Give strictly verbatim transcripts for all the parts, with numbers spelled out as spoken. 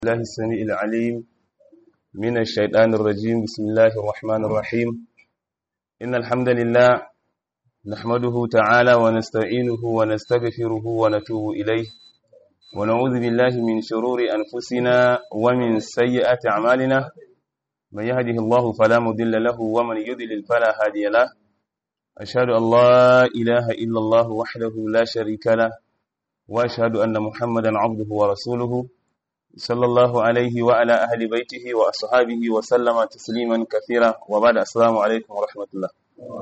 الله السميع العليم من الشيطان الرجيم. بسم الله الرحمن الرحيم. إن الحمد لله نحمده تعالى ونستعينه ونستغفره ونتوب إليه ونعوذ بالله من شرور أنفسنا ومن سيئات أعمالنا. من يهده الله فلا مضل له ومن يضلل فلا هادي له. أشهد أن لا إله إلا الله وحده لا شريك له وأشهد أن محمدا عبده ورسوله صلى الله عليه وعلى أهل بيته وأصحابه وسلم تسليما كثيرا وبعد. السلام عليكم ورحمة الله.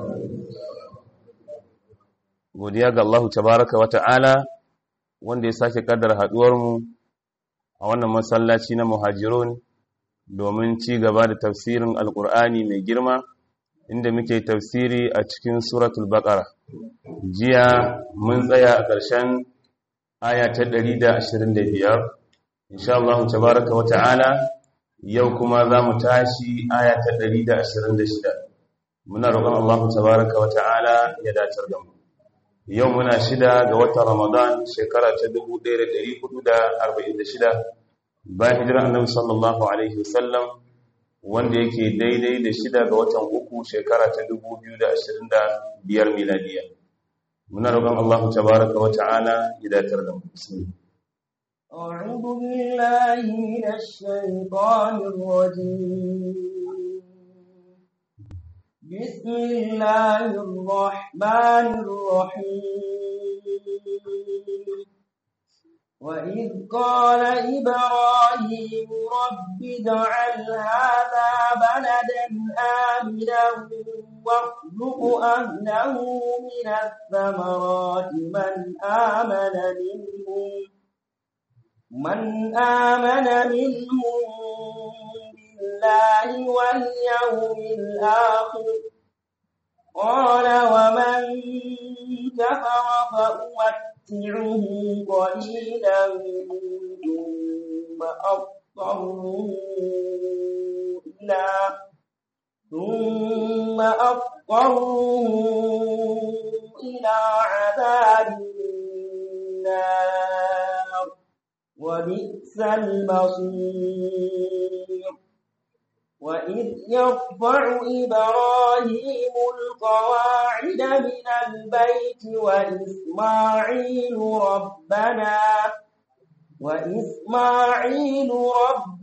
godiya ga Allah tabaraka wa ta'ala wanda ya sake kaddara haduwar mu a wannan masallaci na Muhajirun domin ci gaba da tafsirin Alkur'ani mai girma inda muke tafsiri a cikin suratul Baqara. Jiya mun tsaya a ƙarshen aya ta ɗari da ashirin da biyar. insha Allah tabaraka wa ta'ala yau kuma za mu tashi aya ta ɗari da ashirin da shida. Muna roƙon Allah tabaraka wa ta'ala ya dacar da mu. Yau muna shida ga watan Ramadan shekara ta dubu ɗaya da ɗari hudu da arba'in da shida bayan hijirar Annabi sallallahu alaihi wasallam, wanda yake daidai da shida ga watan uku shekara ta dubu biyu da ashirin da biyar miladiya. Muna roƙon Allah tabaraka wa ta'ala ya dacar da mu. Bismillah. أعوذ بالله من الشيطان الرجيم. بسم الله الرحمن الرحيم. وإذ قال إبراهيم رب اجعل هذا بلدا آمنا وارزق أهله من الثمرات من آمن منهم من آمن منهم بالله واليوم الآخر قال ومن كفر فأمتعه قليلا ثم أضطره إلى ثم أضطره إلى عذاب النار وبئس المصير. وإذ يرفع إبراهيم القواعد من البيت وإسماعيل ربنا وإسماعيل ربنا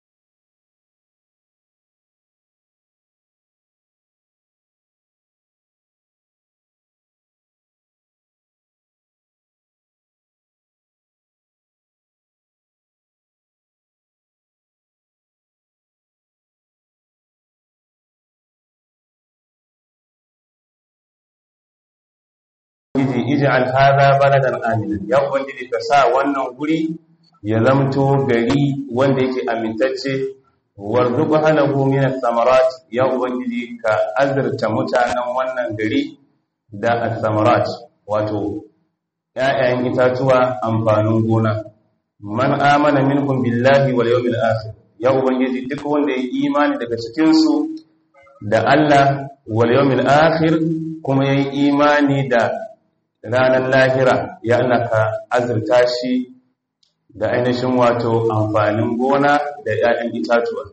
ij'al hadha baladan amina, ya ubangiji ka sa wannan guri ya zamto gari wanda yake amintacce. warzuq halahu min ath-thamarat, ya ubangiji ka azurta mutanen wannan gari da ath-thamarat, wato ƴaƴan itatuwa, amfanin gona. Man amana minkum billahi wal yawmil akhir, ya ubangiji duk wanda ya imani daga cikin su da Allah wal yawmil akhir, kuma yayi imani da ranar lahira, ya Allah ka azurta shi da ainihin wato amfanin gona da ‘ya'yan itatuwa.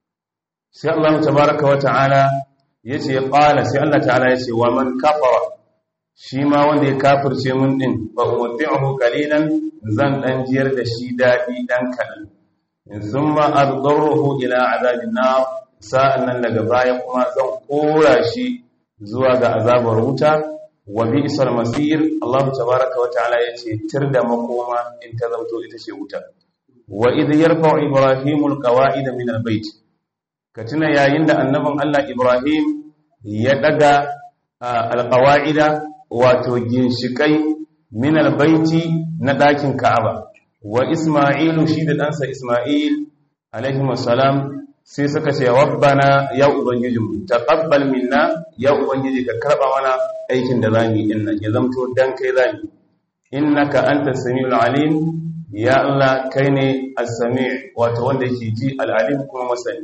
Sai Allah tabaraka wa ta'ala ya ce ƙala, sai Allah ta'ala ya ce wa man kafara, shi ma wanda ya kafirce mun ɗin ba umarti'ahu kalilan, zan ɗan jiyar da shi daɗi ɗan kaɗan. Sun ma arɗarruhu ila azabin na, sa'an nan daga baya kuma zan kora shi zuwa ga azabar wuta. wa bi'sal masir, Allah tabaaraka wa ta'ala yace tirda makoma in ta zauto ita ce wuta. Wa idh yarfa'u ibrahimu alqawa'id min albayt, ka tuna yayin da annabin Allah Ibrahim ya daga alqawa'ida, wato ginshikai min albayti na dakin Ka'aba. Wa Isma'ilu, shi da ɗansa Isma'il alaihi salam, sai suka ce rabbana, ya ubangijinmu, taqabbal minna, ya ubangiji ka karba mana aikin da zamu yi din nan, ya zamto dan kai zamu. Innaka antas samiul alim, ya Allah kai ne as-sami', wato wanda yake ji al-alim kuma masani.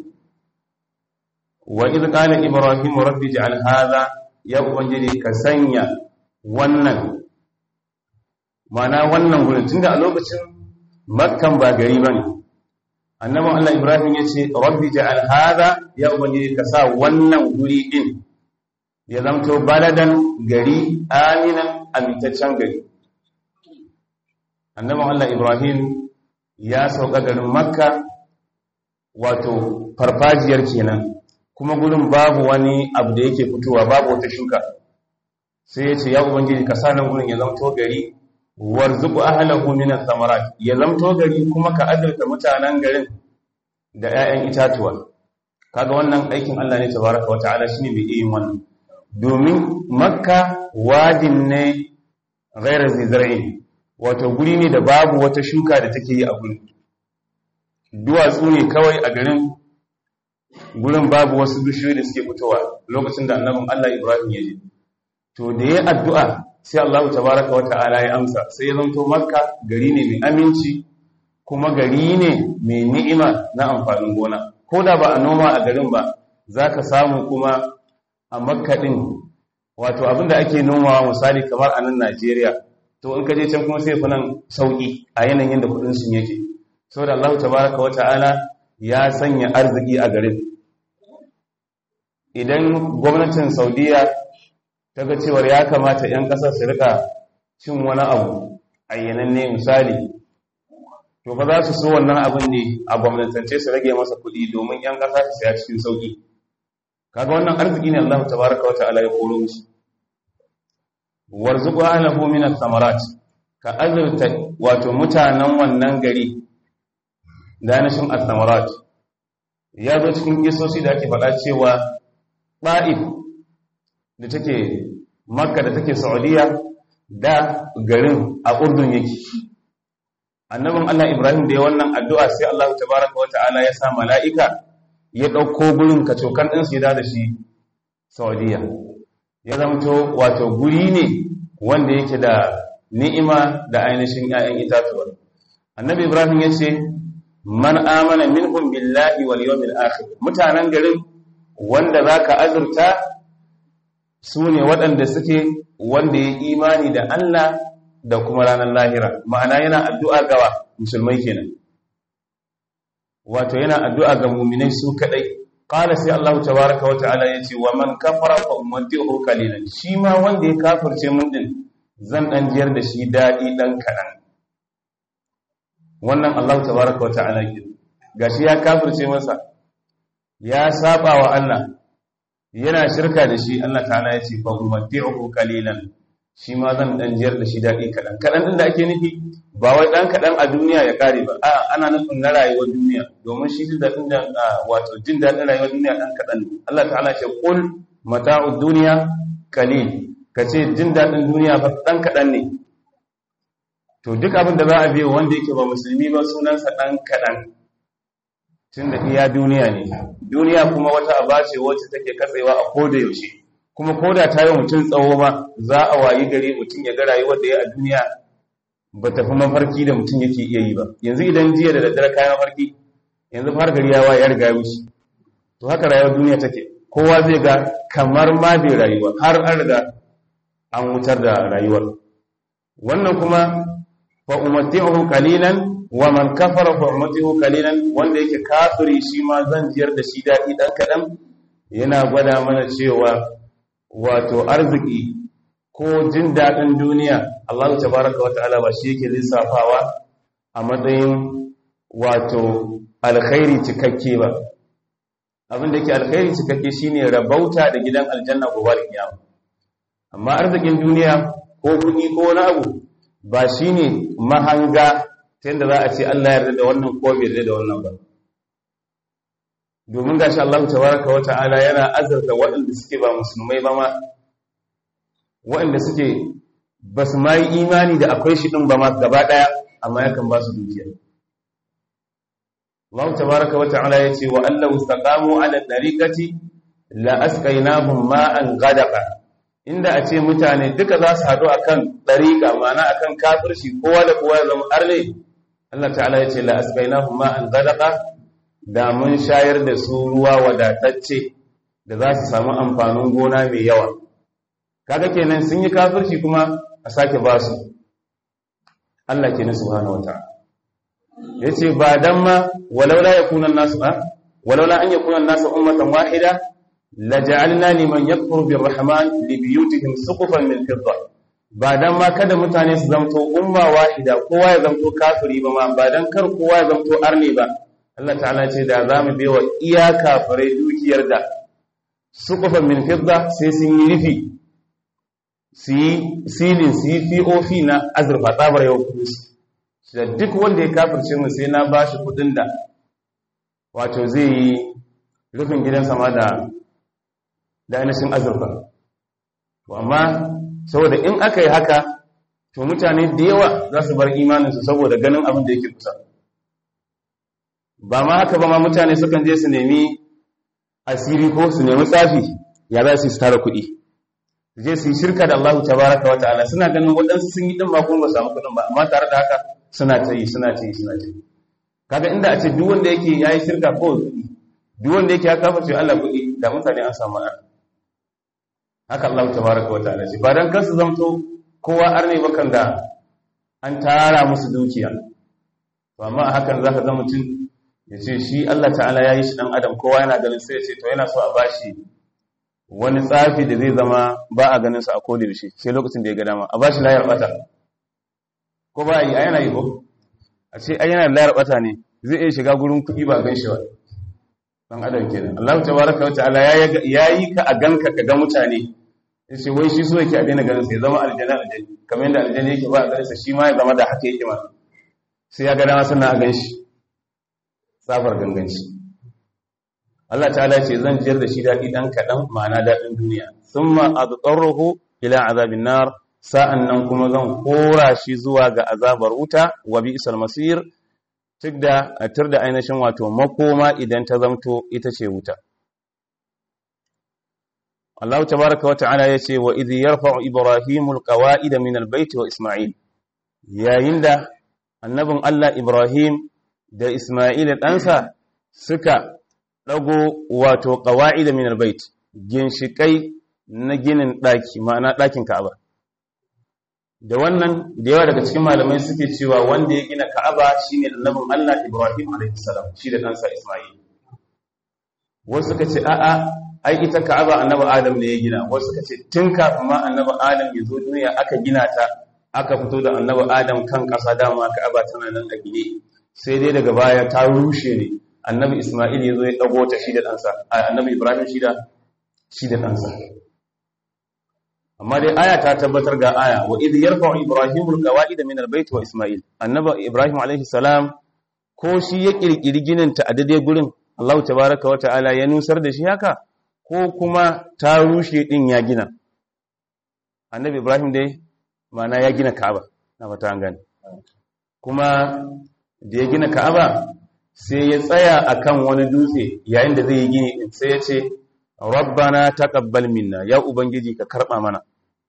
Wa idh qala ibrahim rabbi ij'al hadha, ya ubangiji ka sanya wannan, mana wannan gurin, tunda a lokacin Makkan ba gari bane, annabi Allah Ibrahim yace rabbi ja'al hadha ya ubangiji ka sa wannan guri din ya zamto baladan gari aminan amintaccen gari. Annabi Allah Ibrahim ya sauka garin Makka wato farfajiyar kenan, kuma gurin babu wani abu da yake fitowa, babu wata shuka. Sai ya ce ya ubangiji ka sa nan gurin ya zamto gari warzuqu ahlahu min ath-thamarat, ya zamto gari kuma ka azurta mutanen garin da 'ya'yan itatuwa. Kaga wannan aikin Allah ne tabaraka wa ta'ala, shine mai yin wannan. Domin Makka wadin ne ghairu zizra'in, wato guri ne da babu wata shuka da take yi a gurin. Duwatsu ne kawai a garin, gurin babu wasu bishiyoyi da suke fitowa lokacin da annabin Allah Ibrahim ya je. To da ya addu'a sai Allah tabaraka wa ta'ala ya amsa, sai ya zanto Makka gari ne mai aminci kuma gari ne mai ni'ima na amfanin gona. Ko da ba a noma a garin ba, za ka samu kuma a Makka ɗin, wato abinda ake nomawa misali kamar a nan Najeriya, to in ka je can kuma sai fi nan sauƙi a yanayin da kuɗin sun yake. Saboda Allah tabaraka wa ta'ala ya sanya arziki a garin. Idan gwamnatin Saudiya ta ga cewar ya kamata 'yan ƙasar su rika cin wani abu ayyananne misali, to ba za su so wannan abin ne a gwamnatance su rage masa kuɗi domin 'yan ƙasa su saya cikin sauƙi. Kaga wannan arziki ne Allah tabaraka wa ta'ala ya koro musu. Warzuqu ahlahu min ath-thamarat, ka azurta wato mutanen wannan gari da nashin ath-thamarat. Ya zo cikin kisoshi da ake faɗa cewa Ta'if da take Makka da take Saudiya da garin a Urdun yake. Annabin Allah Ibrahim da ya wannan addu'a sai Allah tabaraka wa ta'ala ya sa mala'ika ya ɗauko gurin kacokan ɗin su da shi Saudiya. Ya zamto wato guri ne wanda yake da ni'ima da ainihin ‘ya'yan itatuwa. Annabi Ibrahim ya ce, man amana minhum billahi wal yawmil akhir, mutanen garin wanda zaka azurta su ne waɗanda suke wanda ya imani da Allah da kuma ranar lahira. Ma'ana yana addu'a gawa musulmai kenan, wato yana addu'a ga muminai su kadai. Qala sai Allah tabaaraka wa ta'ala yace wa man kafara fa ummatihu qalilan, shi ma wanda ya kafirce mun din zan dan jiyar da shi dadi dan kadan. Wannan Allah tabaaraka wa ta'ala ke gashi ya kafirce masa, ya saba wa Allah, yana shirka da shi. Allah ta'ala yace fa ummatihu qalilan, shi ma zan dan jiyar da shi dadi kadan. Kadan din da ake nufi ba wai dan kadan a duniya ya kare ba, a'a ana nufin na rayuwar duniya, domin shi jin dadin da wato jin dadin rayuwar duniya dan kadan ne. Allah ta'ala ce qul mata'ud dunya qalil, kace jin dadin duniya fa dan kadan ne. To duk abin da za a biyo wanda yake ba musulmi ba sunansa dan kadan, tunda iya duniya ne. Duniya kuma wata aba ce wacce take katsewa a koda yaushe, kuma koda ta yi mutum tsawo ma za a wayi gari mutum ya ga rayuwar da ya a duniya ba tafi mafarki da mutum yake iya yi ba. Yanzu idan jiya da daddare kayan mafarki, yanzu har gari ya waye ya riga ya wuce. To haka rayuwar duniya take, kowa zai ga kamar ma bai rayuwa, har an riga an wutar da rayuwar. Wannan kuma fa ummatihu qalilan wa man kafara fa ummatihu qalilan, wanda yake kafiri shi ma zan jiyar da shi dadi dan kadan. Yana gwada mana cewa wato arziki ko jin daɗin duniya Allah tabaraka wa ta'ala ba shi yake lissafawa a matsayin wato alkhairi cikakke ba. Abin da yake alkhairi cikakke shine rabauta da gidan aljanna gobe kiyama. Amma arzikin duniya ko kuɗi ko wani abu ba shine mahanga ta yadda za a ce Allah ya yarda da wannan ko bai yarda da wannan ba. Domin gashi Allah tabaraka wa ta'ala yana azurta waɗanda suke ba musulmai ba ma, waɗanda suke ba su ma yi imani da akwai shi ɗin ba ma gaba ɗaya, amma yakan ba su dukiya. Allah tabaraka wa ta'ala ya ce wa Allah istaqamu ala tariqati la asqaynahum ma'an ghadaqa, inda a ce mutane duka za su haɗu akan tariqa, ma'ana akan kafirci, kowa da kowa ya zama arne. Allah ta'ala ya ce la asqaynahum ma'an ghadaqa, da mun shayar da su ruwa wadatacce da za su samu amfanin gona mai yawa. Kaga kenan sun yi kafirci kuma a sake ba su. Allah kenan subhanahu wata'ala. yace ba dan ma walaula yakuna nasu ba walaula an yakuna nasu ummatan wahida laja'alna liman yakfuru birrahman libiyutihim suqufan min fidda ba dan ma kada mutane su zamto umma wahida kowa ya zamto kafiri ba ma ba dan kar kowa ya zamto arne ba Allah ta'ala ce da zamu baiwa iya kafirai dukiyar da suqufan min fidda sai sun yi rufi su yi silin su yi P O P na azurfa tsabar yau kusi da duk wanda ya kafirce mu sai na bashi kudin da wato zai yi rufin gidan sama da da ainihin azurfa to amma saboda in aka yi haka to mutane da yawa za su bar imaninsu saboda ganin abin da yake kusa ba ma haka ba ma mutane sukan je su nemi asiri ko su nemi tsafi ya za su yi tara kuɗi je su yi shirka da Allah tabaraka wa ta'ala suna ganin waɗansu sun yi ɗin ma kuma ba samu kuɗin ba amma tare da haka suna ta yi suna ta yi suna ta yi kaga inda a ce duk wanda yake ya yi shirka ko kuɗi duk wanda yake ya kafa ce Allah kuɗi da mutane an samu ar haka Allah tabaraka wa ta'ala ce ba dan kansu zamto kowa arne ba kan da an tara musu dukiya to amma a hakan zaka ga mutum ya ce shi Allah ta'ala ya yi shi dan adam kowa yana ganin sai ya ce to yana so a bashi wani tsafi da zai zama ba a ganin sa a koda yaushe sai lokacin da ya ga dama a bashi layar bata ko ba yi yana yi ko a ce ai yana layar bata ne zai iya shiga gurin kuɗi ba gan shi ba dan adam kenan Allah tabaraka wa ta'ala ya yi ka a ganka ka ga mutane yace wai shi so yake a daina ganin sa ya zama aljanna aljanna kamar yadda aljanna yake ba a ganin sa shi ma ya zama da haka yake ma sai ya ga dama sannan a gan shi tsafar ganganci Allah ta'ala ce zan jiyar da shi daɗi ɗan kaɗan ma'ana daɗin duniya sun ma'adutsarruhu ila azabin nar sa'an nan kuma zan kora shi zuwa ga azabar wuta wa bi isal masir tuk da a tur da ainihin wato makoma idan ta zamto ita ce wuta Allah tabaraka wa ta'ala ya ce wa idh yarfa'u ibrahimu alqawa'ida min albayt wa isma'il yayin da annabin Allah Ibrahim da Isma'il ɗansa suka ɗago wato ƙawa'ida min albayt ginshiƙai na ginin ɗaki ma'ana ɗakin Ka'aba da wannan da yawa daga cikin malamai suke cewa wanda ya gina Ka'aba shine annabin Allah Ibrahim alaihi salam shi da ɗansa Isma'il wasu suka ce a'a ai ita Ka'aba annabi Adam ne ya gina wasu suka ce tun kafin ma annabi Adam ya zo duniya aka gina ta aka fito da annabi Adam kan ƙasa dama Ka'aba tana nan a gine sai dai daga baya ta rushe ne annabi Isma'il ya zo ya dago ta shi da ɗansa annabi Ibrahim shi da shi da ɗansa amma dai aya ta tabbatar ga aya wa idh yarfa'u Ibrahimu alqawa'ida min albayt wa Isma'il annabi Ibrahim alaihi salam ko shi ya kirkiri ginin ta a daidai gurin Allah tabaaraka wa ta'ala ya nusar da shi haka ko kuma ta rushe din ya gina annabi Ibrahim dai ma'ana ya gina Ka'aba na fata an gane kuma da ya gina Ka'aba sai ya tsaya akan wani dutse yayin da zai yi gini din sai ya ce rabbana taqabbal minna ya ubangiji ka karba mana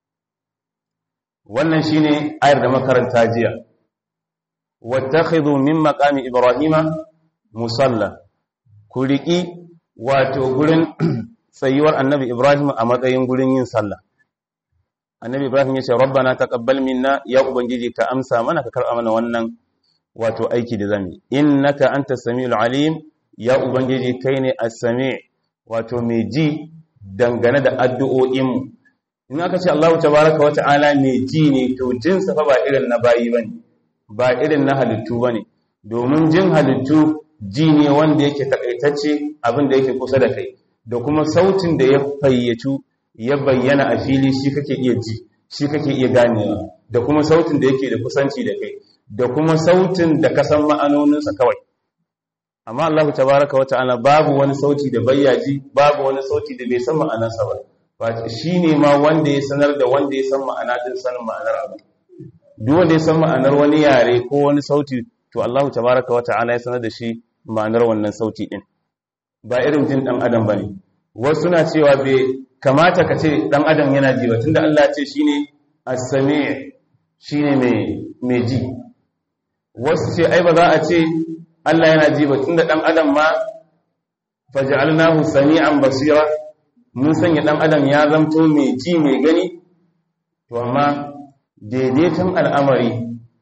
wannan shine ayar da makaranta jiya wattakhidhu min maqami ibrahima musalla ku riki wato gurin tsayuwar annabi Ibrahim a matsayin gurin yin sallah annabi Ibrahim ya ce rabbana taqabbal minna ya ubangiji ka amsa mana ka karba mana wannan wato aiki da zamu innaka antas samiul alim ya ubangiji kai ne as-sami' wato mai ji dangane da addu'o'in in aka ce Allah tabaaraka wa ta'ala mai ji ne to jin sa fa ba irin na bayi bane ba irin na halittu bane domin jin halittu ji ne wanda yake takaitacce abin da yake kusa da kai da kuma sautin da ya fayyacu ya bayyana a fili shi kake iya ji shi kake iya ganewa da kuma sautin da yake da kusanci da kai da kuma sautin da ka san ma'anoninsa kawai amma Allah tabaraka wa ta'ala babu wani sauti da bayyaji babu wani sauti da bai san ma'anarsa ba ba shine ma wanda ya sanar da wanda ya san ma'ana din sanin ma'anar abu duk wanda ya san ma'anar wani yare ko wani sauti to Allah tabaraka wa ta'ala ya sanar da shi ma'anar wannan sauti din ba irin jin dan adam bane wasu na cewa bai kamata ka ce dan adam yana ji ba tunda Allah ya ce shine as-sami' shine mai mai ji wasu ce ai ba za a ce Allah yana ji ba tunda dan adam ma faj'alnahu sami'an basira mun sanya dan adam ya zamto mai ji mai gani to amma daidaiton al'amari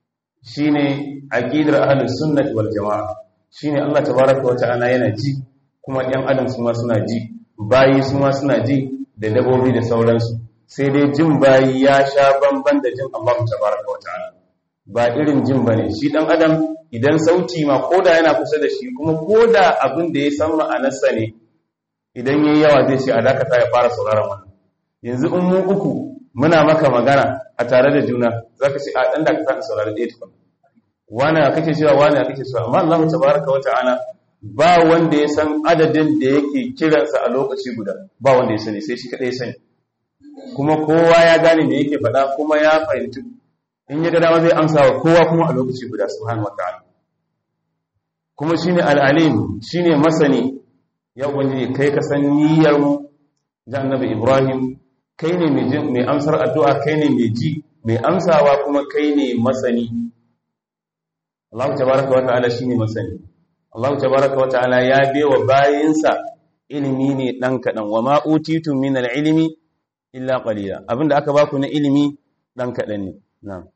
shine aqidar ahlus sunnah wal jamaa shine Allah tabaaraka wa ta'ala yana ji kuma ɗan adam su ma suna ji bayi su ma suna ji da dabobi da sauransu sai dai jin bayi ya sha bamban da jin Allah tabaaraka wa ta'ala ba irin jin bane shi dan adam idan sauti ma koda yana kusa da shi kuma koda abin da ya san ma'anarsa ne idan yayi yawa zai ce a dakata ya fara sauraron wannan yanzu in mu uku muna maka magana a tare da juna zaka ce a dan dakata ka saurari ɗaya tukun wani kake cewa wani kake cewa amma Allah tabaaraka wa ta'ala ba wanda ya san adadin da yake kiransa a lokaci guda ba wanda ya sani sai shi kadai ya sani kuma kowa ya gane me yake faɗa kuma ya fahimci in ya ga dama zai amsa wa kowa kuma a lokaci guda subhanahu wataala kuma shine al-alim shine masani ya ubangiji kai ka san niyyar mu da annabi Ibrahim kai ne mai jin mai amsar addu'a kai ne mai ji mai amsawa kuma kai ne masani Allah tabaaraka wa ta'ala shine masani Allah tabaaraka wa ta'ala ya bewa bayinsa ilimi ne dan kadan wa ma utitu min al-ilmi illa qalila abinda aka baku na ilimi dan kadan ne na'am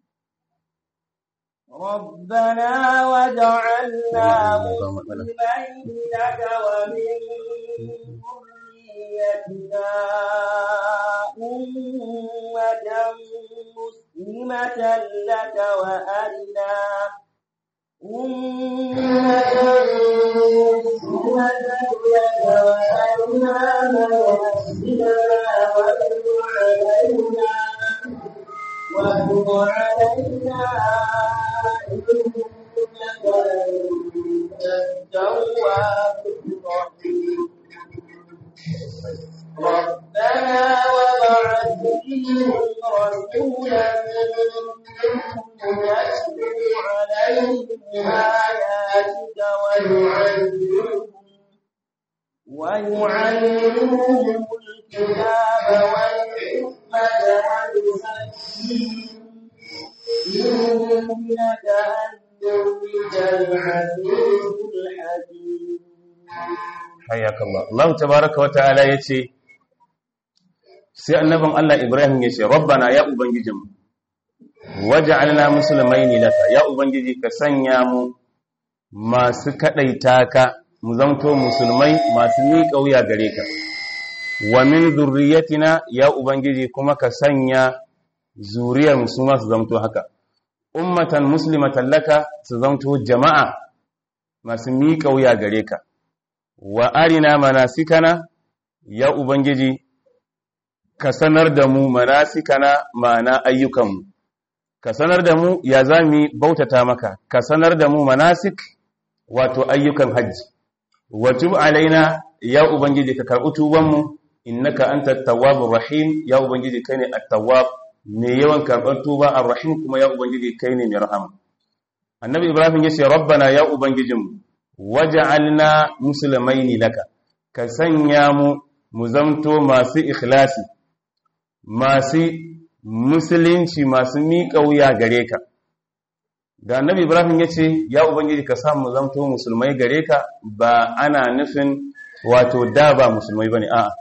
ربنا وجعلنا مسلمين لك ومن ذريتنا أمة مسلمة لك وأرنا أمة مسلمة لك وأرنا مناسكنا وتب علينا وتب علينا إنك أنت التواب الرحيم ربنا وبعث فيهم رسولا يتلو عليهم آياتك ويعلمهم ويعلمهم الكتاب والحكمة ويزكيهم إنك أنت العزيز الحكيم حياك الله الله تبارك وتعالى yace sai annabin Allah Ibrahim yace rabbana ya ubangijinmu waj'alna muslimaini laka ya ubangiji ka sanya mu masu kadaita ka mu zanto musulmai masu miƙa wuya gare ka wa min zurriyatina ya ubangiji kuma ka sanya zuriyar mu su ma su zanto haka ummatan muslimatan laka su zanto jama'a masu miƙa wuya gare ka wa arina manasikana ya ubangiji ka sanar da mu manasikana ma'ana ayyukanmu ka sanar da mu ya zami bautata maka ka sanar da mu manasik wato ayyukan hajji wa tub alaina ya ubangiji ka karɓi tubanmu innaka antat tawwabur rahim ya ubangiji kai ne at-tawwab mai yawan karɓar tuba ar-rahim kuma ya ubangiji kai ne mai rahama annabi ibrahim yace rabbana ya ubangijinmu waj'alna muslimaini laka ka sanya mu mu zamto masu ikhlasi masu musulunci masu miƙa wuya gare ka da annabi ibrahim yace ya ubangiji ka sa mu zamto musulmai gare ka ba ana nufin wato da ba musulmai bane a'a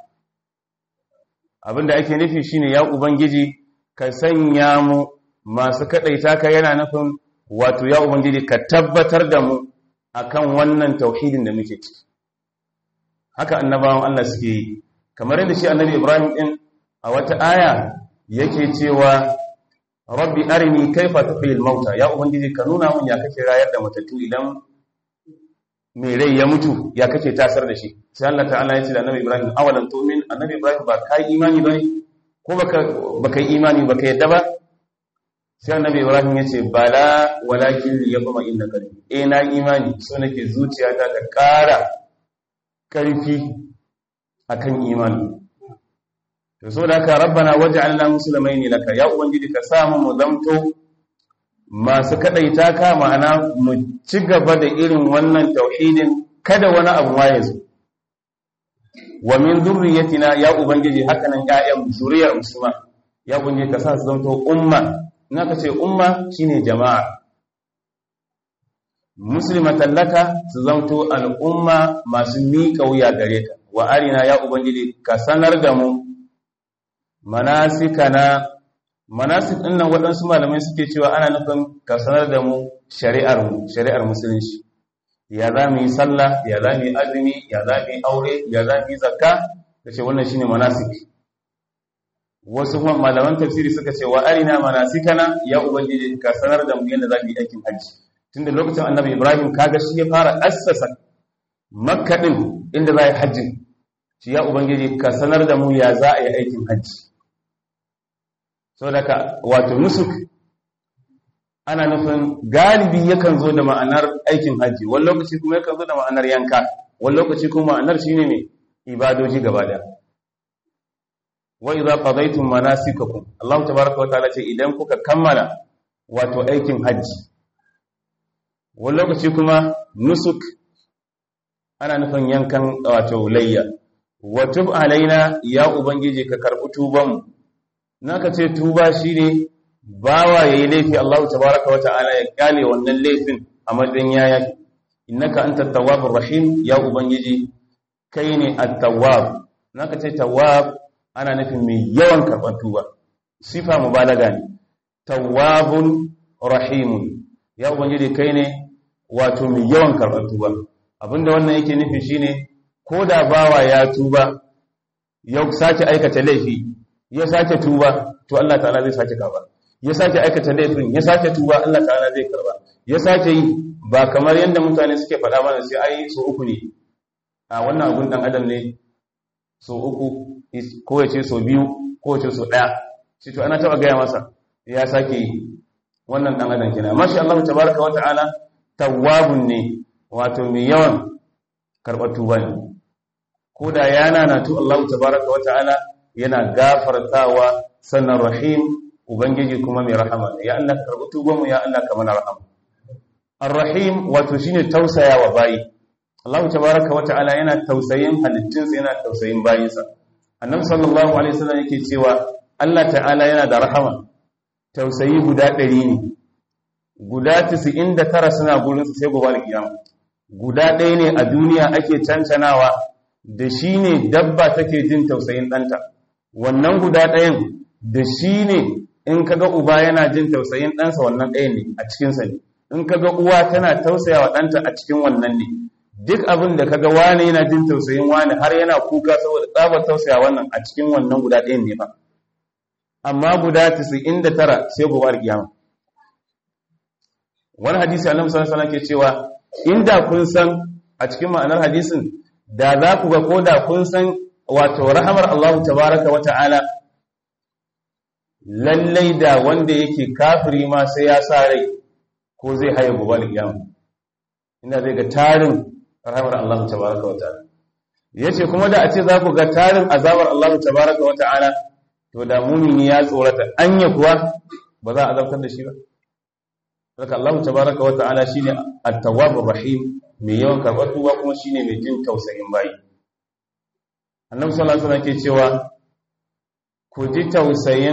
abinda ake nufi shine ya ubangiji ka sanya mu masu kadaita ka yana nufin wato ya ubangiji ka tabbatar da mu akan wannan tauhidin da muke ciki haka annabawan Allah suke yi kamar yadda shi annabi Ibrahim din a wata aya yake cewa rabbi arini kaifa tuhil mauta ya ubangiji ka nuna mun ya kake rayar da matattu idan mai rai ya mutu ya kake tasar da shi sai Allah ta'ala ya ce da annabi Ibrahim awalan tu'min annabi Ibrahim ba kai imani bane ko baka baka imani baka yadda ba sai annabi Ibrahim ya ce bala walakin yaqma inna qalbi eh na imani so nake zuciyata ta ƙara ƙarfi akan imani to so da haka rabbana waj'alna muslimaini laka ya ubangiji ka samu mu zamto masu kadaita ka ma'ana mu ci gaba da irin wannan tauhidin kada wani abu ma ya zo wa min dhurriyyatina ya ubangiji hakanan ƴaƴan zuriyar musulma ya ubangiji ka sa su zamto umma na ka ce umma shine jama'a muslimatan laka su zamto al'umma masu miƙa wuya gare ka wa arina ya ubangiji ka sanar da mu manasikana manasik ɗin nan waɗansu malamai suke cewa ana nufin ka sanar da mu shari'ar mu shari'ar musulunci, ya za mu yi sallah, ya za mu yi azumi, ya za mu yi aure, ya za mu yi zakka, kace wannan shine manasik. Wasu kuma malaman tafsiri suka ce wa arina manasikana, ya ubangiji ka sanar da mu yadda za mu yi aikin hajji. Tunda lokacin annabi Ibrahim kaga shi ya fara assasa Makka din inda za a yi hajji, shi ya ubangiji ka sanar da mu ya za a yi aikin hajji. Saboda ka wato nusuk ana nufin galibi yakan zo da ma'anar aikin hajji, wani lokaci kuma yakan zo da ma'anar yanka, wani lokaci kuma ma'anar shine ne ibadoji gaba daya. Wa idza qadaytum manasikakum, Allah tabaaraka wa ta'ala ce idan kuka kammala wato aikin hajji. Wani lokaci kuma nusuk ana nufin yankan wato layya. Wa tub alaina, ya ubangiji ka karbi tuban mu. Naka ce tuba shine bawa yayi laifi, Allah tabaaraka wa ta'ala ya kale wannan laifin a madadin yaya. Innaka antat tawwabur rahim, ya ubangiji kai ne at-tawwab. Naka ce tawwab ana nufin mai yawan karɓar tuba, sifa mubalaga ne. Tawwabun rahimun, ya ubangiji kai ne wato mai yawan karɓar tuba. Abinda wannan yake nufi shine ko da bawa ya tuba ya sake aikata laifi, ya sake tuba, to Allah ta'ala zai sake karba. Ya sake aikata laifin, ya sake tuba, Allah ta'ala zai karba. Ya sake yi, ba kamar yadda mutane suke faɗa mana sai ai so uku ne. A wannan abun dan adam ne so uku, ko ya ce so biyu, ko ya ce so ɗaya. Shi to ana taɓa gaya masa ya sake yi. Wannan dan adam kenan. Amma shi Allah tabaraka wa ta'ala tawwabun ne, wato mai yawan karɓar tuba ne. Ko da yana na tu Allah tabaraka wa ta'ala yana gafartawa, sannan rahim, ubangiji kuma mai rahama ne. Ya Allah karɓi tubanmu, ya Allah ka mana rahama. Ar-rahim wato shine tausayawa bayi. Allah tabaraka wa ta'ala yana tausayin halittunsa, yana tausayin bayinsa. Annabi sallallahu alaihi wasallam yake cewa Allah ta'ala yana da rahama, tausayi guda ɗari ne. Guda tisa'in da tara suna gurin sa sai gobe alkiyama. Guda ɗaya ne a duniya ake cancanawa, da shi ne dabba take jin tausayin ɗanta. Wannan guda ɗayan da shi ne in kaga uba yana jin tausayin ɗansa, wannan ɗayan ne a cikinsa ne. In kaga uwa tana tausayawa ɗanta, a cikin wannan ne. Duk abin da kaga wani yana jin tausayin wani har yana kuka saboda tsabar tausaya wannan, a cikin wannan guda ɗayan ne ba. Amma guda tisa'in da tara sai gobe alkiyama. Wani hadisi Annabi sallallahu alaihi wasallam ke cewa inda kun san, a cikin ma'anar hadisin, da za ku ga ko da kun san wato rahamar Allah tabaraka wa ta'ala, lallai da wanda yake kafiri ma sai ya sa rai ko zai haye gobe alkiyama. Ina zai ga tarin rahamar Allah tabaraka wa ta'ala. Yace kuma da a ce za ku ga tarin azabar Allah tabaraka wa ta'ala, to da mumini ya tsorata, anya kuwa ba za a azabtar da shi ba. Saka Allah tabaraka wa ta'ala shine at-tawwabur rahim, mai yawan karɓar tuba, kuma shine mai jin tausayin bayi. Annabi sallallahu alaihi wasallam ke cewa ku ji tausayin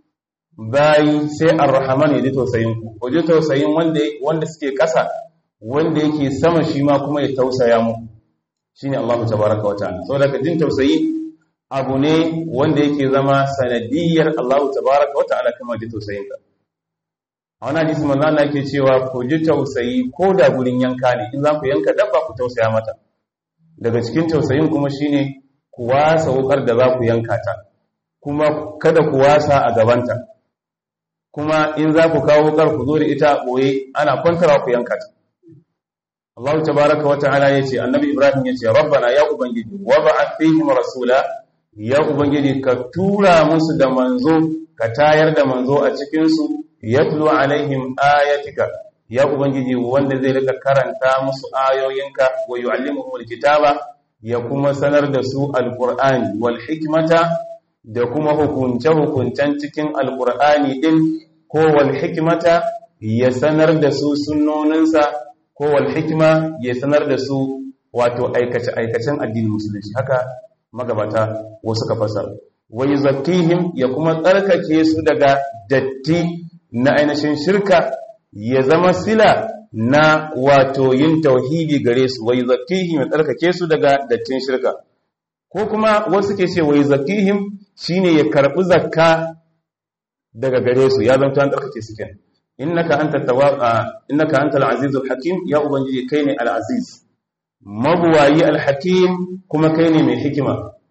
bayi sai ar-rahman ya ji tausayin ku. Ku ji tausayin wanda wanda suke ƙasa, wanda yake sama shi ma kuma ya tausaya muku. Shine Allah tabaraka wa ta'ala. Saboda ka jin tausayi abu ne wanda yake zama sanadiyar Allah tabaraka wa ta'ala kuma ji tausayin ka. A wani hadisi manzo Allah yake cewa ku ji tausayi ko da gurin yanka ne, in za ku yanka dabba ku tausaya mata. Daga cikin tausayin kuma shine ku wasa wukar da za ku yanka ta, kuma kada ku wasa a gabanta. Kuma in za ku kawo wukar ku zo da ita boye, ana kwantarwa ku yanka ta. Allah tabaraka wa ta'ala yace, Annabi Ibrahim yace, Rabbana ya ubangiji, wa ba'ath fihim rasula, ya ubangiji ka tura musu da manzo, ka tayar da manzo a cikin su, yatlu alaihim ayatika, ya ubangiji wanda zai rika karanta musu ayoyinka, wa yu'allimuhum alkitaba, ya kuma sanar da su alqur'ani wal hikmata, da kuma hukunce hukuncen cikin alqur'ani din, ko wal hikmata ya sanar da su sunnoninsa, ko wal hikma ya sanar da su wato aikace aikacen addinin musulunci. Haka magabata wasu ka fasara. Wa yuzakkihim, ya kuma tsarkake su daga datti na ainihin shirka, ya zama sila na wato yin tauhidi gare su. Wa yuzakkihim, ya tsarkake su daga dattin shirka. Ko kuma wasu ke ce wa yuzakkihim shine ya karbi zakka daga gare su ya zanto an tsarkake su kenan innaka anta tawwab innaka antal azizul hakim ya ubangiji kai ne al aziz mabuwayi al hakim kuma kai ne mai hikima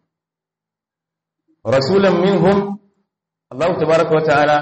rasulan minhum Allah tabaaraka wa ta'ala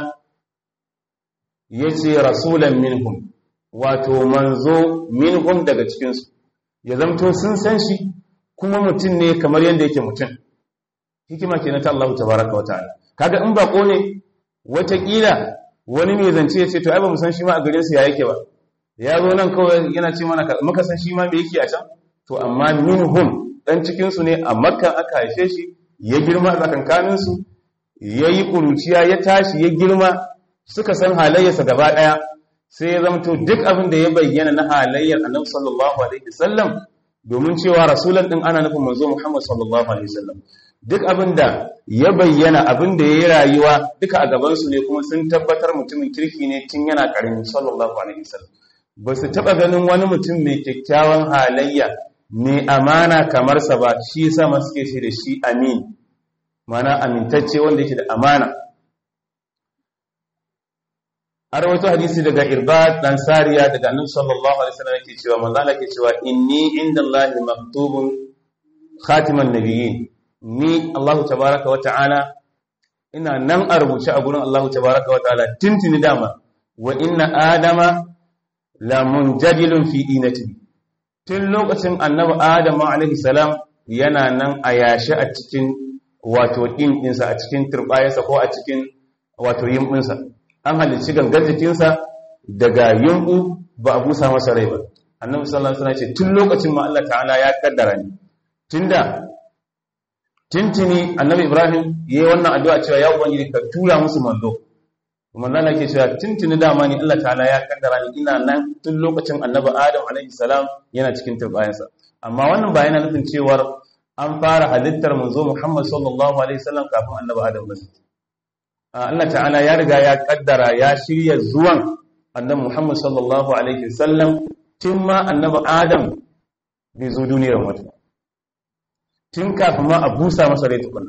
yace rasulan minhum wato manzo minhum daga cikin su ya zanto sun san shi kuma mutum ne kamar yanda yake mutum hikima kenan ta Allah tabaaraka wa ta'ala kaga in bako ne wataƙila wani mai zance ya ce to ai ba mu san shi ma a garin su ya yake ba ya zo nan kawai yana ce mana muka san shi ma me yake a can to amma minhum dan cikin su ne a Makka aka haife shi ya girma a tsakankanin su yayi kuruciya ya tashi ya girma suka san halayyarsa gaba daya sai ya zamto duk abin da ya bayyana na halayyar Annabi sallallahu alaihi wasallam domin cewa rasulan din ana nufin manzo Muhammad sallallahu alaihi wasallam duk abin da ya bayyana abin da ya yi rayuwa duka a gabansu ne kuma sun tabbatar mutumin kirki ne tun yana ƙarami sallallahu alaihi wasallam ba su taɓa ganin wani mutum mai kyakkyawan halayya mai amana kamar sa ba shi yasa ma suke ce da shi amin mana amintacce wanda yake da amana a rawaito hadisi daga Irbad dan Sariya daga Annabi sallallahu alaihi wasallam yake cewa manzo Allah yake cewa inni indallahi maktubun khatiman nabiyyin ni Allahu tabaraka wa ta'ala ina nan a rubuce a gurin Allahu tabaraka wa ta'ala tintini dama wa inna adama la munjadilun fi dinati tun lokacin annabi adamu alaihi salam yana nan a yashi a cikin wato din dinsa a cikin turbayarsa ko a cikin wato yimbinsa an halicci gangar jikinsa daga yimbu ba a busa masa rai ba annabi sallallahu alaihi wasallam ce tun lokacin ma Allah ta'ala ya kaddara ni tunda tintini annabi Ibrahim yayi wannan addu'a cewa ya ubangiji ka tura musu manzo kuma Allah yake cewa tintini dama ni Allah ta'ala ya kaddara ni ina nan tun lokacin annabi Adam alaihi salam yana cikin turbayansa amma wannan ba yana nufin cewa an fara halittar manzo Muhammad sallallahu alaihi wasallam kafin annabi Adam ba Allah ta'ala ya riga ya kaddara ya shirya zuwan annabi Muhammad sallallahu alaihi wasallam tun ma annabi Adam bai zo duniyar mutum tun kafin ma a busa masa rai tukunna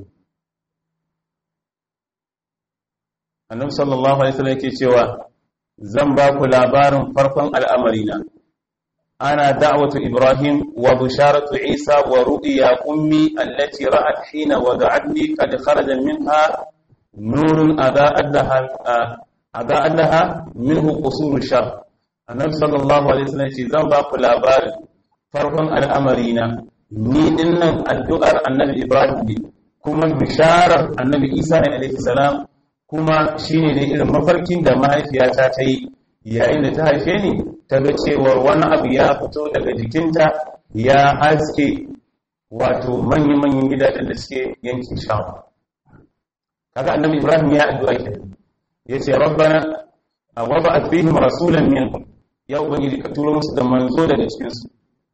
annabi sallallahu alaihi wasallam yake cewa zan ba ku labarin farkon al'amarina ana da'watu ibrahim wa bisharatu isa wa ru'ya ummi allati ra'at hina wada'atni qad kharaja minha nurun ada'at laha ada'at laha minhu qusur shar annabi sallallahu alaihi wasallam yake zan ba ku labarin farkon al'amarina ni dinnan addu'ar annabi Ibrahim ne kuma bisharar annabi Isa alaihi salam kuma shine ne irin mafarkin da mahaifiyata ta yi yayin da ta haife ni ta ga cewa wani abu ya fito daga jikinta ya haske wato manyan manyan gidajen da suke yankin Sham kaga annabi Ibrahim ya addu'a ke yace rabbana wab'ath fihim rasulan minhum ya ubangiji ka turo musu da manzo daga cikin su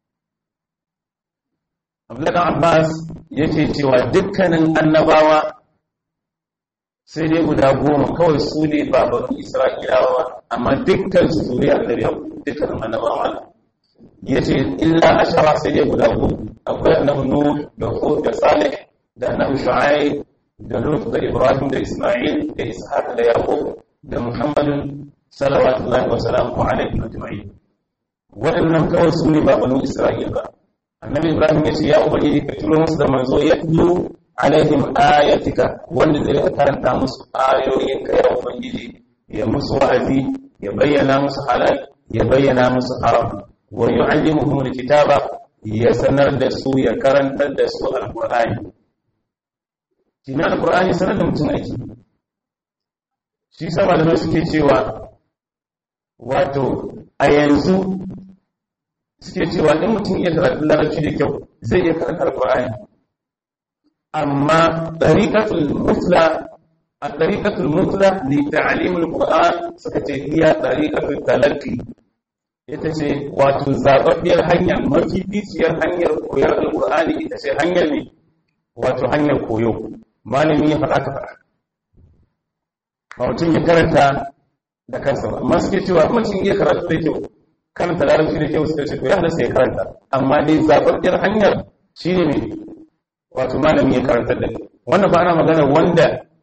Abdullahi Abbas yake cewa dukkanin annabawa sai dai guda goma kawai su ne baban Isra'ilawa amma dukkan su zuriya da yau dukkanin annabawa yace illa ashara sai dai guda goma akwai annabi Nuh da Hud da Salih da annabi Shu'aib da Lut da Ibrahim da Isma'il da Ishaq da Yaqub da Muhammadun sallallahu alaihi wasallam alaihi ajma'in waɗannan kawai su ne baban Isra'ila ba annabi Ibrahim ya ce ya ubangiji ka turo musu da manzo ya tulu alaihim ayatika wanda zai karanta musu ayoyin ka ya ubangiji ya musu wa'azi ya bayyana musu halal ya bayyana musu haram wa yu'allimuhum alkitaba ya sanar da su ya karantar da su alqur'ani kina alqur'ani sanar da mutum aiki shi sama da suke cewa wato a yanzu suke cewa in mutum iya karatu larabci da kyau zai iya karantar Qur'ani amma tariqatul musla a tariqatul musla li ta'lim al-Qur'an suka ce hiya tariqatul talaqqi ita ce wato zababbiyar hanya mafi biciyar hanyar koyar al-Qur'ani ita ce hanyar ne wato hanyar koyo malami ya faɗa ka faɗa ba mutum ya karanta da kansa ba amma suke cewa mutum iya karatu da kyau karanta larabci da kyau suka ce to ya halatta ya karanta amma dai zababbiyar hanyar shine ne wato malami ya karanta da wannan ba ana magana wanda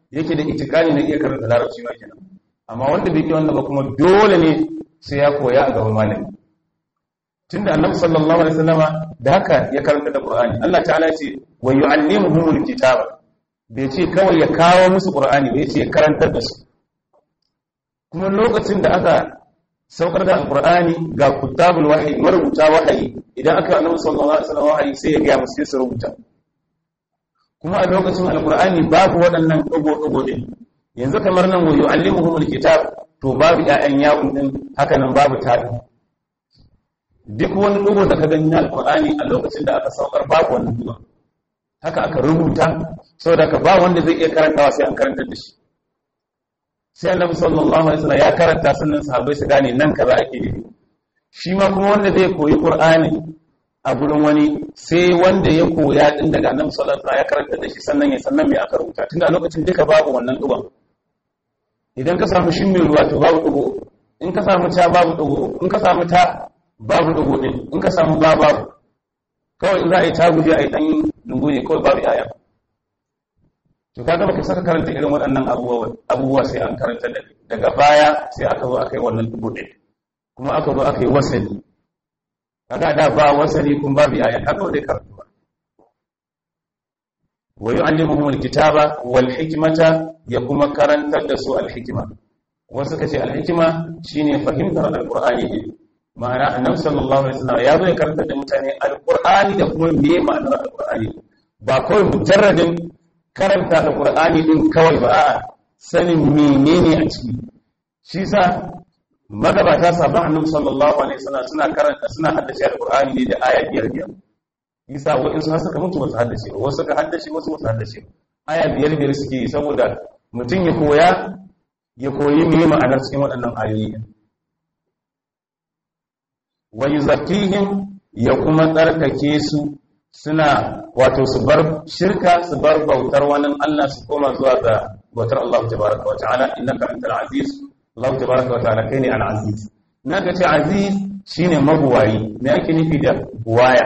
yake da itikani na iya karanta larabci ma kenan amma wanda bai yi wannan ba kuma dole ne sai ya koya a gaban malami tunda annabi sallallahu alaihi wasallama da haka ya karanta da qur'ani Allah ta'ala ya ce wa yu'allimuhumul kitaba bai ce kawai ya kawo musu qur'ani bai ce ya karantar da su kuma lokacin da aka saukar da alqur'ani ga kutabul wahyi marubuta wahayi idan aka annabi sallallahu alaihi wasallam wahayi sai ya ga musu su rubuta kuma a lokacin alqur'ani babu waɗannan dogo-dogo din yanzu kamar nan wa yu'allimuhumul kitab to babu ƴaƴan yawun din haka nan babu tabi duk wani dogo da ka gani na alqur'ani a lokacin da aka saukar babu wannan dogo haka aka rubuta saboda ka ba wanda zai iya karantawa sai an karantar da shi sai annabi sallallahu alaihi wasallam ya karanta sannan sahabbai su gane nan kaza ake nufi shi ma kuma wanda zai koyi qur'ani a gurin wani sai wanda ya koya din daga annabi sallallahu alaihi wasallam ya karanta da shi sannan ya sannan me aka rubuta tunda a lokacin duka babu wannan duban idan ka samu shin mai ruwa to babu dugo in ka samu ta babu dugo in ka samu ta babu dugo din in ka samu ba babu kawai in za a yi ta guje a yi dan dungu ne kawai babu yaya to kaga baka saka karanta irin waɗannan abubuwa abubuwa sai an karanta daga baya sai aka zo aka yi wannan dubu ɗin kuma aka zo aka yi wasali kaga da ba wasali kun babu aya haka dai karatu ba wa yu'allimuhum alkitaba wal hikmata ya kuma karantar da su alhikma wasu kace alhikma shine fahimtar alqur'ani ne ma'ana annabi sallallahu alaihi wasallam ya zo ya karantar da mutane alqur'ani da kuma me ma'anar alqur'ani ba kawai mujarradin karanta alqur'ani din kawai ba a sanin menene a ciki shi sa magabata sabon annabi sallallahu alaihi wasallam suna karanta suna haddace alqur'ani ne da aya biyar biyar yasa wa'in su suka mutu wasu haddace wasu suka haddace wasu wasu haddace aya biyar biyar suke yi saboda mutum ya koya ya koyi me ma'anar cikin waɗannan ayoyi wa yuzakkihim ya kuma tsarkake su suna wato su bar shirka su bar bautar wani Allah su koma zuwa ga bautar Allah tabaraka wa ta'ala innaka antal aziz Allah tabaraka wa ta'ala kai ne al-aziz naka ce aziz shine mabuwayi me ake nufi da buwaya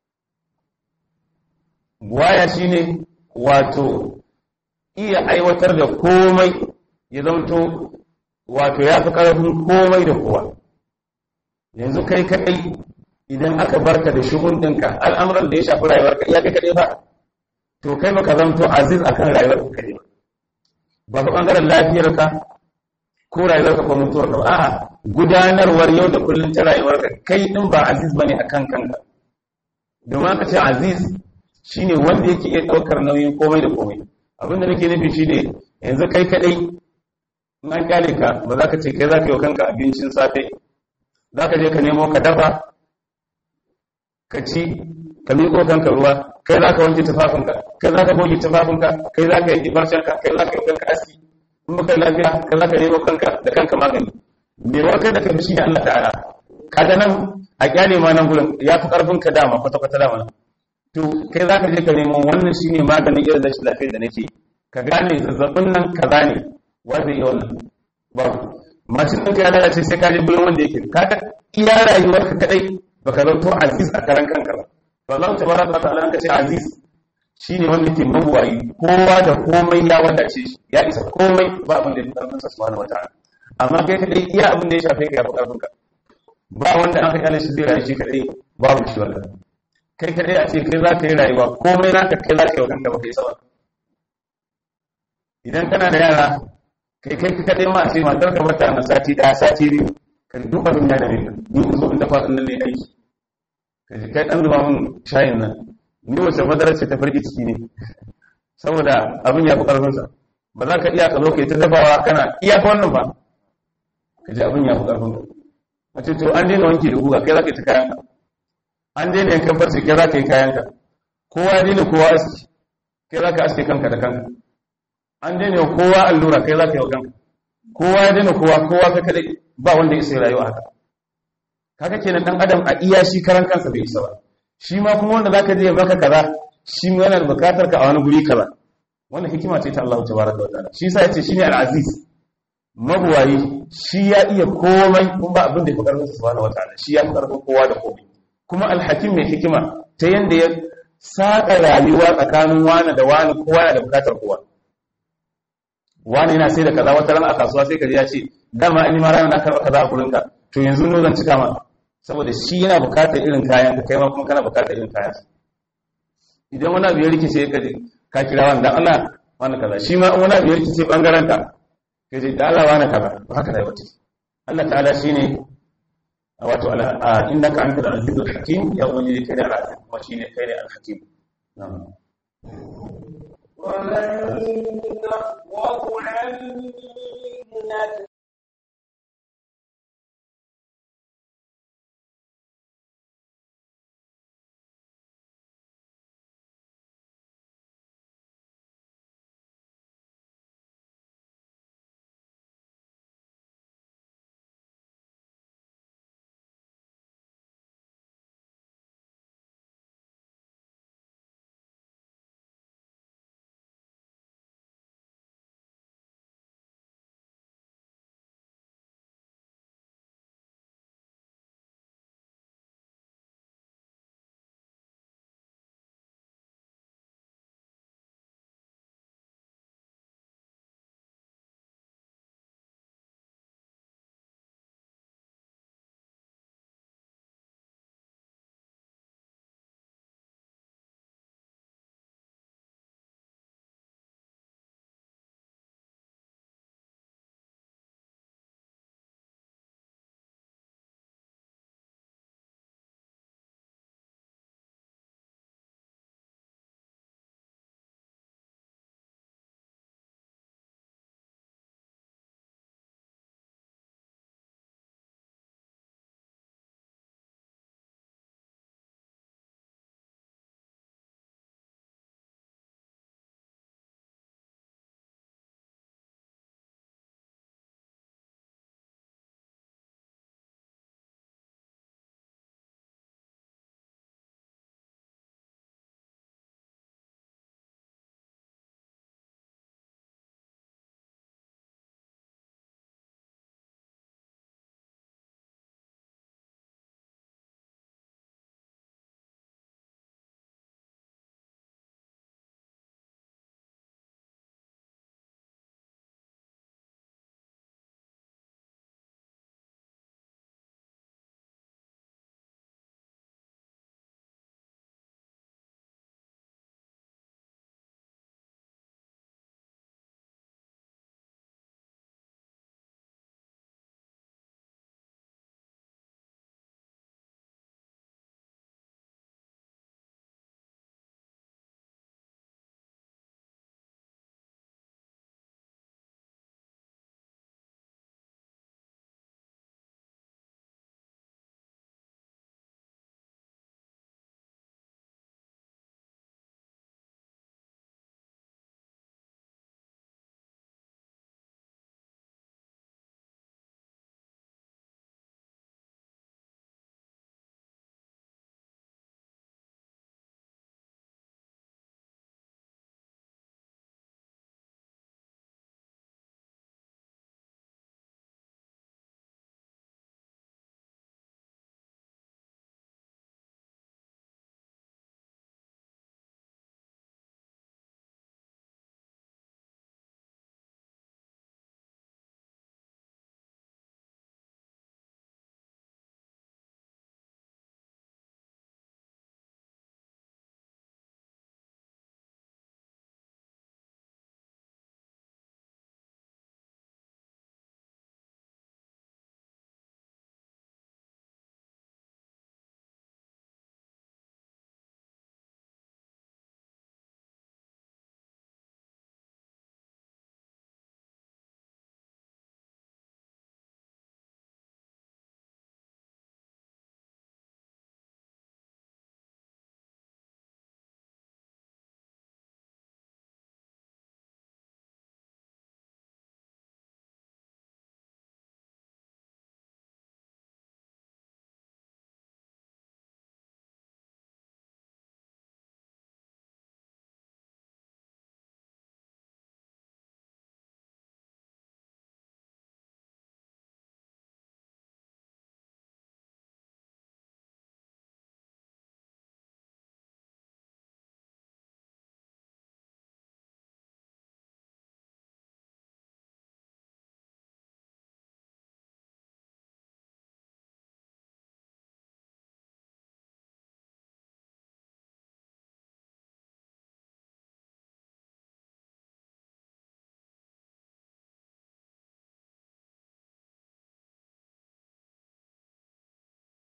buwaya shine wato iya aiwatar da komai ya zanto wato ya fi karfin komai da kowa yanzu kai kadai idan aka barka da shugun ɗinka al'amuran da ya shafi rayuwarka iya kai kadai ba to kai baka zanto aziz akan rayuwarka kadai ba ba bangaren lafiyarka ko rayuwarka ko mutuwarka ba a'a gudanarwar yau da kullum ta rayuwarka kai din ba aziz bane akan kanka domin aka ce aziz shine wanda yake iya daukar nauyin komai da komai abinda nake nufi shine yanzu kai kadai in an kyale ka ba za ka ce kai za ka yi wa kanka abincin safe za ka je ka nemo ka dafa ka ci ka miƙo kanka ruwa kai za ka wanke tufafinka kai za ka goge tufafinka kai za ka yi barcinka kai za ka yi kanka aski in baka lafiya kai za ka nemo kanka da kanka magani me warkar da kai shi ne Allah ta'ala kaga nan a kyale ma nan gurin ya fi karfin ka dama kwata kwata dama to kai za ka je ka nemo wannan shine maganin irin rashin lafiyar da nake ka gane zazzabin nan kaza ne wanda yi wannan ba mashin ɗinka ya lalace sai ka je gurin wanda yake kaga iya rayuwarka kadai baka zanto aziz a karan kanka ba to Allah tabaraka wa ta'ala an kace aziz shine wanda ke mabuwayi kowa da komai ya wadace shi ya isa komai ba abin da ya karfin sa subhanahu wataala amma kai kadai iya abin da ya shafe ka ya fi karfin ka ba wanda an kai shi zai rayu shi kadai babu shi wannan kai kadai a ce kai za ka yi rayuwa komai naka kai za ka yi wa kanka ba kai saba idan kana da yara kai kai kadai ma a ce matar ka bata na sati daya sati biyu ka duba abin ya da ne ni zo in dafa nan ne aiki kai dan zuba mun shayin nan ni wace madara ce ta farki ciki ne saboda abin ya fi karfin sa ba za ka iya ka zo kai ta dafawa kana iya fa wannan ba ka ji abin ya fi karfin ka a ce to an daina wanki da guga kai za ka yi ta kayan ka an daina yankan farce kai za ka yi kayan ka kowa ya daina kowa aski kai za ka aske kanka da kanka an daina kowa allura kai za ka yi wa kanka kowa ya daina kowa kowa ka kadai ba wanda ya sai rayuwa haka kaga kenan dan adam a iya shi karan kansa bai isa ba shi ma kuma wanda zaka je baka kaza shi ma yana da bukatar ka a wani guri kaza wannan hikima ce ta Allah tabaraka wa ta'ala shi yasa yace shine al-aziz mabuwayi shi ya iya komai kuma ba abin da ya karɓar subhanahu wa ta'ala shi ya karɓar kowa da komai kuma al-hakim mai hikima ta yanda ya saka rayuwa tsakanin wani da wani kowa yana da bukatar kowa wani yana sai da kaza wata rana a kasuwa sai ka ji ya ce dama in ma ranar na karɓa kaza a gurin ka to yanzu no zan cika ma saboda shi yana bukatar irin kayan ka kai ma kuma kana bukatar irin kayan idan wani abu ya rikice ka ka kira wani dan Allah wani kaza shi ma wani abu ya rikice bangaren ka ka ce da Allah wani kaza haka da wata Allah ta'ala shine wato ala innaka antal azizul hakim ya wani kai da kuma shine kai ne al-hakim na'am ومن يرضى عن